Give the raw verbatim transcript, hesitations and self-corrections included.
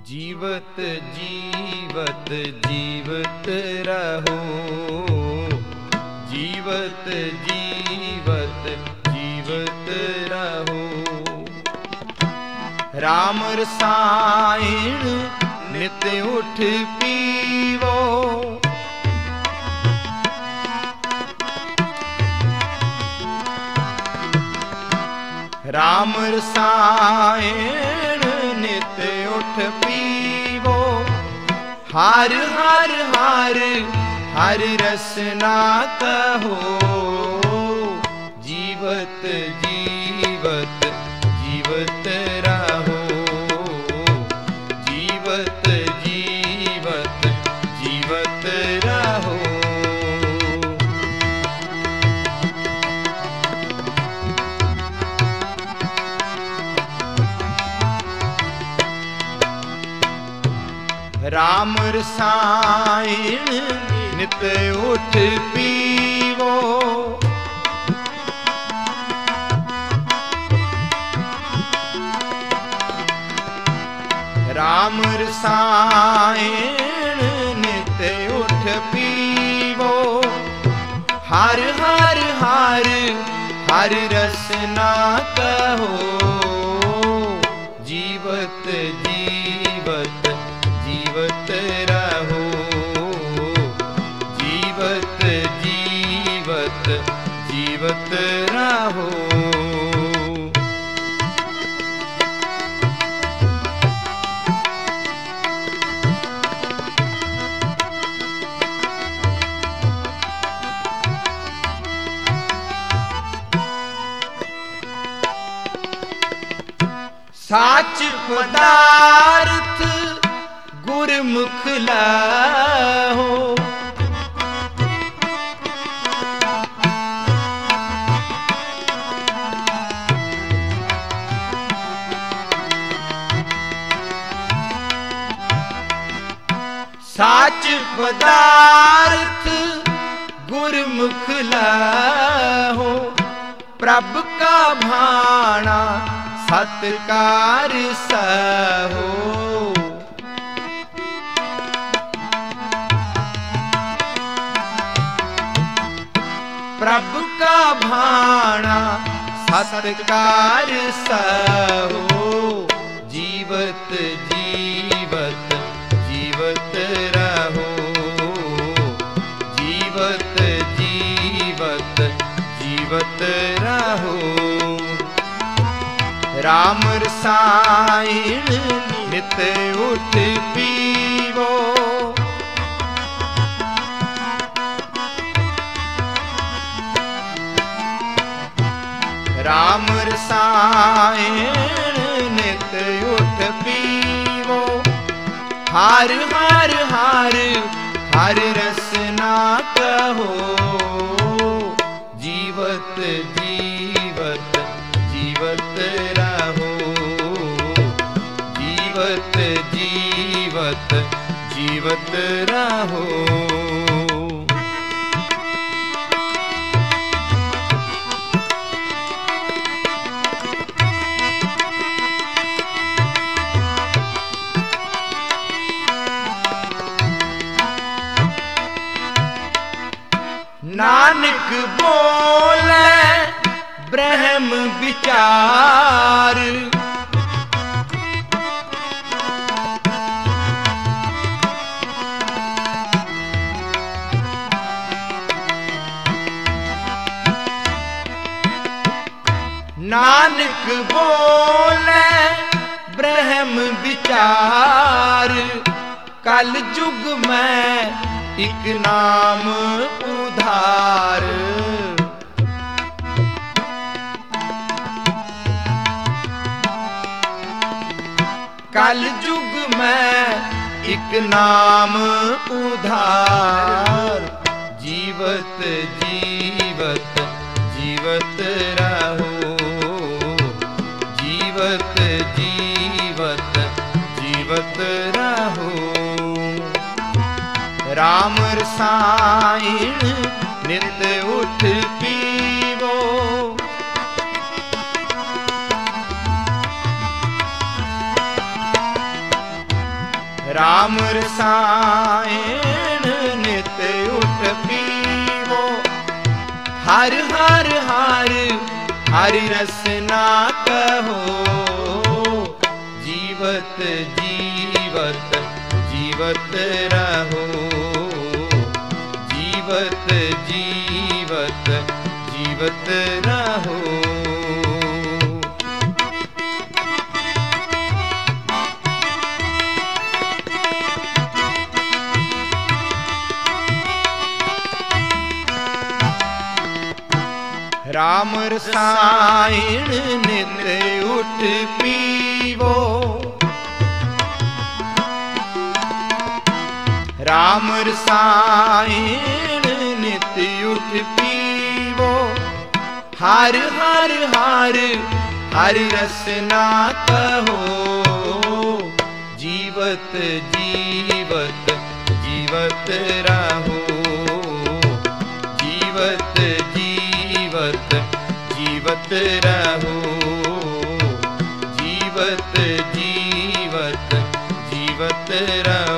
जीवत जीवत जीवत रहो, जीवत जीवत जीवत रहो। राम रसायन नित उठ पीवो, राम रसायन नित उठ पीवो। हर हर हर हर रसना कहो, जीवत जीवत जीवत रहो, जीवत जीवत जीवत रहो। राम रसायन नित उठ पीवो, राम रसायन नित उठ पीवो। हर हर हर हर रसना कहो, जीवत जीवत जीवत रहो, जीवत जीवत जीवत रहो। साच पदार्थ गुरमुख लाहो, साच पदार्थ गुरमुख लाहो। प्रभ का भाना सत्कार सहो, प्रभु का भाना सत्कार सहो। जीवत जीवत जीवत रहो, जीवत जीवत जीवत रहो। राम रसायन नित उठ पीवो, राम रसायन नित उठ पीवो। हर हर हर हर रसना कहो, जीवत जीवत जीवत रहो, जीवत जीवत जीवत रहो। नानक बोले ब्रह्म विचार, नानक बोले ब्रह्म विचार। कल युग में एक नाम उधार, कल युग में एक नाम उधार। जीवत जीवत जीवत रहो, जीवत जीवत जीवत रहो। राम रसायन नित उठ पीवो, राम रसायन नित उठ पीवो। हर हर हर हरि रसना कहो। जीवत जीवत जीवत रहो। जीवत जीवत जीवत रहो। राम रसायन नित उठ पीवो। राम रसायन नित उठ पीवो। हर हर हर हरि रसना कहो। जीवत जीवत जीवत रहो। जीवत जीवत जीवत रहो। जीवत जीवत जीवत रहो।